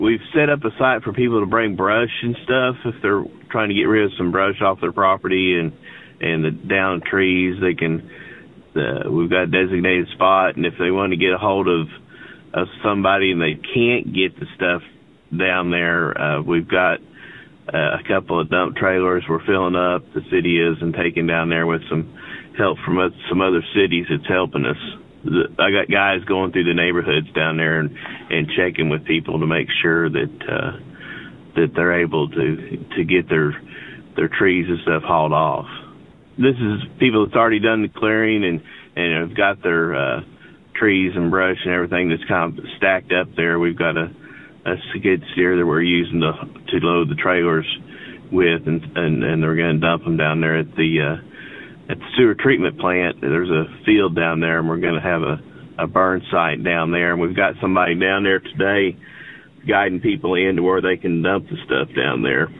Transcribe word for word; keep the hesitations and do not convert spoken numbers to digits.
We've set up a site for people to bring brush and stuff if they're trying to get rid of some brush off their property and and the downed trees. They can. Uh, we've got a designated spot, and if they want to get a hold of of somebody and they can't get the stuff down there, uh, we've got uh, a couple of dump trailers we're filling up. The city is and taking down there with some help from us, some other cities that's helping us. I got guys going through the neighborhoods down there and, and checking with people to make sure that uh, that they're able to to get their their trees and stuff hauled off. This is people that's already done the clearing and, and have got their uh, trees and brush and everything that's kind of stacked up there. We've got a, a skid steer that we're using to to load the trailers with, and and, and they're going to dump them down there at the uh, at the sewer treatment plant. There's a field down there, and we're going to have a, a burn site down there. And we've got somebody down there today guiding people in to where they can dump the stuff down there.